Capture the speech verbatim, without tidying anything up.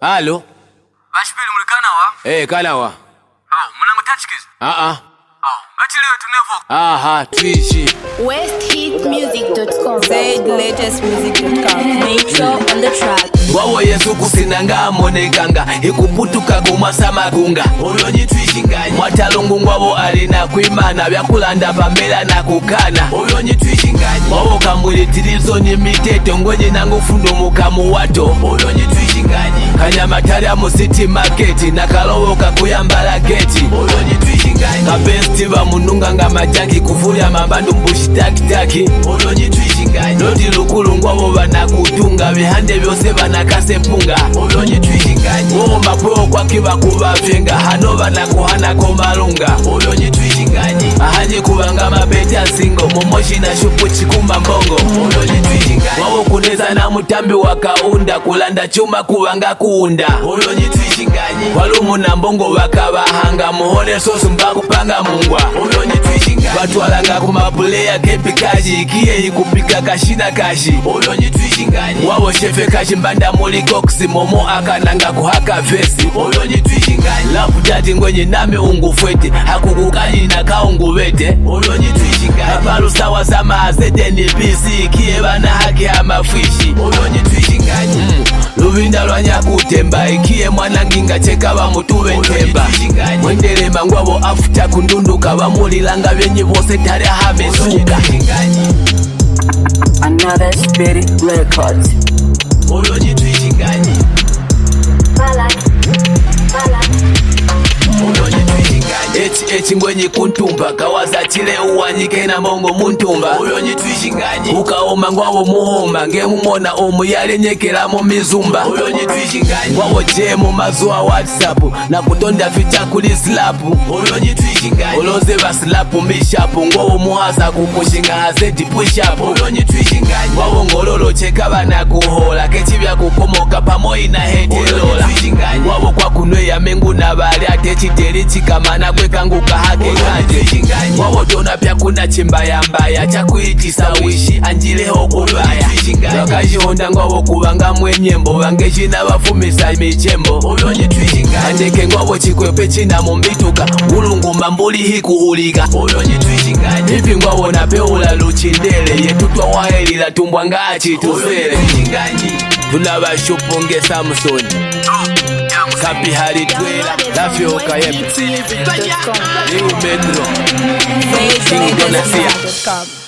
Halo. Bashipili mulikana wa? Eh, kana wa. Aw, munango touchkiz. Ah ah. Aw, ngachiliwe tunevo. Aha, Twishi. west hit music dot com. Say the latest music dot com. Metro on the track. Wawo Yesu kusinanga monekanga ikuputuka kumasa magunga Olonyi twishinganya Mwatalungu ngwabo alina kuimana Vyakulanda pamela na kukana Olonyi twishinganya Wawo kamwili tilizo ni miteto Ngwenye nangu fundo mukamu wato Olonyi twishinganya Kanyamatari ya musiti marketi Nakalowo kakuyambala geti Olonyi twishinganya Kabesti wa mununga nga majangi Kufulia mabandu mbushi taki taki Olonyi twishinganya Loti lukulu ngwabo vanakutunga Vihande vyose vana kase punga Olonyi twishinganya Wowo mapuro kwa kiba kuba venga Hano vana kuhana komalunga Olonyi twishinganya Ahanyi kubanga mabeti asingo Momoshi na shupu chikuma mbongo Olonyi twishinganya Wawo kuneza na mutambi wakaunda Kulanda chuma kubanga kuunda Olonyi twishinganya Walumu na mbongo wakabahanga Muhone sosu mbaku panga mungwa Olonyi twishinganya Watwalanga kumapuleya kepi kaji Ikie ikupika kashina kashi Olonyi twishinganya Wawo shefe kashi mbanda muliko kusimomo akananga kuhaka vesi Olonyi twishinganya Lapu jati ngwenye nami ungufwete Hakukukanyi na kaunguvete Olonyi twishinganya Hapalu sawa sama azete ni bisi Ikie bana haki hamafishi Olonyi twishinganya mm. Luvinda lwanya kutemba Ikie mwana nginga cheka wa mutuwe ntemba Mwendele mangwabo afuta kundunduka Wamulilanga vyenye vose tare hamesuka Another Spirit Records. Olonyi twishinganya Balak, balak. Olonyi twishinganya Echi echi ngwenye kuntumba Kawaza chile uwanyike na mongo muntumba Olonyi twishinganya Ukaoma ngwawo muhomba Ngemumona omu yale nyekela mu mizumba Olonyi twishinganya Ngwawo jemu mazuwa whatsapp Na kutonda ficha kuli slapu Olonyi twishinganya Oloze ba slapu mishapu Ngwawo muhasa kukushinga hazeti push up Olonyi twishinganya Ngwawo ngololo cheka bana kuhola Kechi vya kukomoka pamoja na hetelola Ngwawo kwa kunwe ya mengu na bali Atechi teri chikamana kwe kangu kahake kanje Wawo dona pya kuna chimbaya mbaya Chakuitisa wishi anjileho kubaya Wakaji honda ngwawo kubanga mwenyembo Wangeji na wafumisa michembo Olonyi twishinganya Andeke ngwawo chikwepe china mumbituka Ulungu mambuli hiku ulika Olonyi twishinganya Hivi ngwawo na peula luchindele Yetutwa wahelila tumbwa ngachi tufele Tunabashupunge Samson Kapi hari twela Lafyo kayebu Iu Metro Say the latest music dot com.